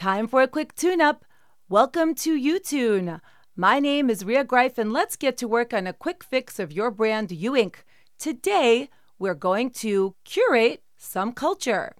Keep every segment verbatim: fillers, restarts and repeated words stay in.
Time for a quick tune-up. Welcome to YouTune. My name is Ria Greif, and let's get to work on a quick fix of your brand, U Ink. Today, we're going to curate some culture.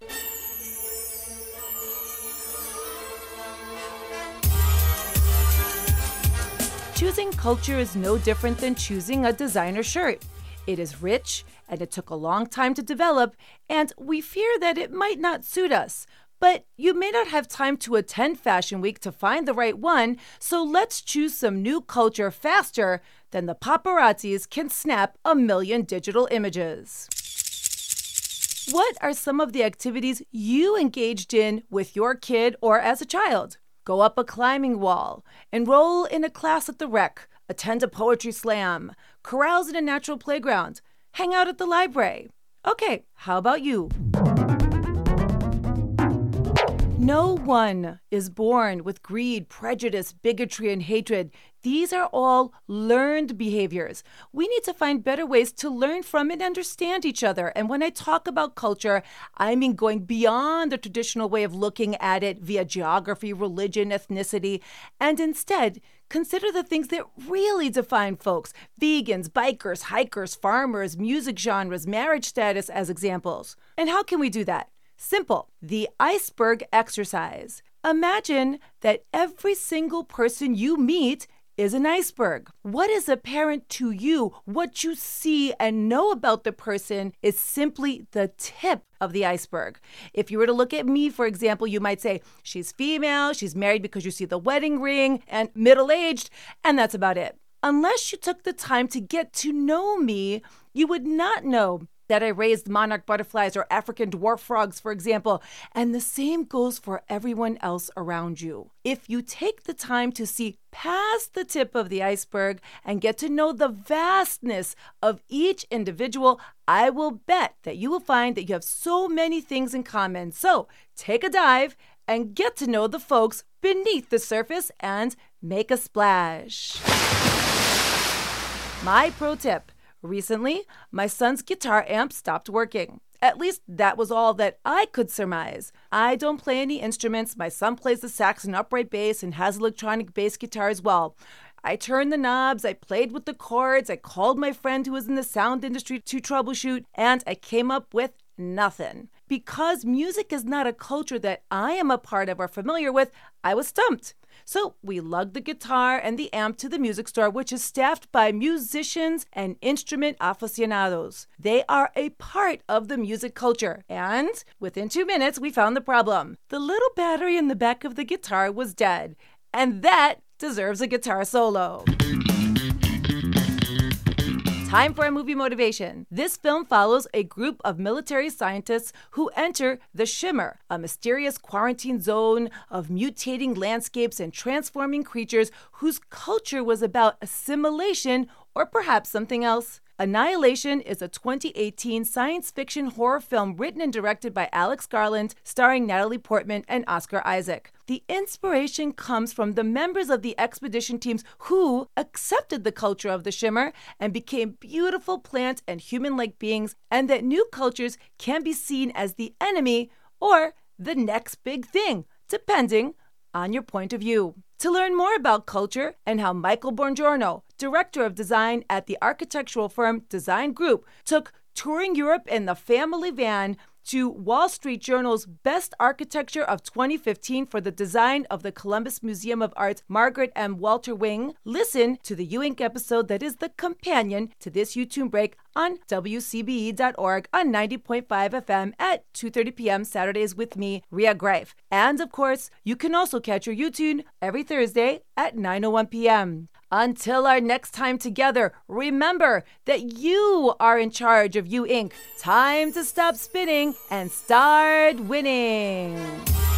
Choosing culture is no different than choosing a designer shirt. It is rich, and it took a long time to develop, and we fear that it might not suit us. But you may not have time to attend Fashion Week to find the right one, so let's choose some new culture faster than the paparazzis can snap a million digital images. What are some of the activities you engaged in with your kid or as a child? Go up a climbing wall, enroll in a class at the rec, attend a poetry slam, carouse in a natural playground, hang out at the library. Okay, how about you? No one is born with greed, prejudice, bigotry, and hatred. These are all learned behaviors. We need to find better ways to learn from and understand each other. And when I talk about culture, I mean going beyond the traditional way of looking at it via geography, religion, ethnicity, and instead consider the things that really define folks: vegans, bikers, hikers, farmers, music genres, marriage status as examples. And how can we do that? Simple. The iceberg exercise. Imagine that every single person you meet is an iceberg. What is apparent to you, what you see and know about the person, is simply the tip of the iceberg. If you were to look at me, for example, you might say, she's female, she's married because you see the wedding ring, and middle-aged, and that's about it. Unless you took the time to get to know me, you would not know that I raised monarch butterflies or African dwarf frogs, for example, and the same goes for everyone else around you. If you take the time to see past the tip of the iceberg and get to know the vastness of each individual, I will bet that you will find that you have so many things in common. So take a dive and get to know the folks beneath the surface and make a splash. My pro tip. Recently, my son's guitar amp stopped working. At least that was all that I could surmise. I don't play any instruments. My son plays the sax and upright bass and has electronic bass guitar as well. I turned the knobs, I played with the chords, I called my friend who was in the sound industry to troubleshoot, and I came up with nothing. Because music is not a culture that I am a part of or familiar with, I was stumped. So we lugged the guitar and the amp to the music store, which is staffed by musicians and instrument aficionados. They are a part of the music culture. And within two minutes, we found the problem. The little battery in the back of the guitar was dead. And that deserves a guitar solo. Time for a movie motivation. This film follows a group of military scientists who enter the Shimmer, a mysterious quarantine zone of mutating landscapes and transforming creatures whose culture was about assimilation or perhaps something else. Annihilation is a twenty eighteen science fiction horror film written and directed by Alex Garland, starring Natalie Portman and Oscar Isaac. The inspiration comes from the members of the expedition teams who accepted the culture of the Shimmer and became beautiful plant and human-like beings, and that new cultures can be seen as the enemy or the next big thing, depending on your point of view. To learn more about culture and how Michael Bongiorno, director of design at the architectural firm Design Group, took touring Europe in the family van to Wall Street Journal's Best Architecture of twenty fifteen for the design of the Columbus Museum of Art's Margaret M. Walter Wing, listen to the U Ink episode that is the companion to this YouTube break on W C B E dot org on ninety point five F M at two thirty p.m. Saturdays with me, Ria Greif. And of course, you can also catch your YouTube every Thursday at nine oh one p.m. Until our next time together, remember that you are in charge of U Ink. Time to stop spinning and start winning.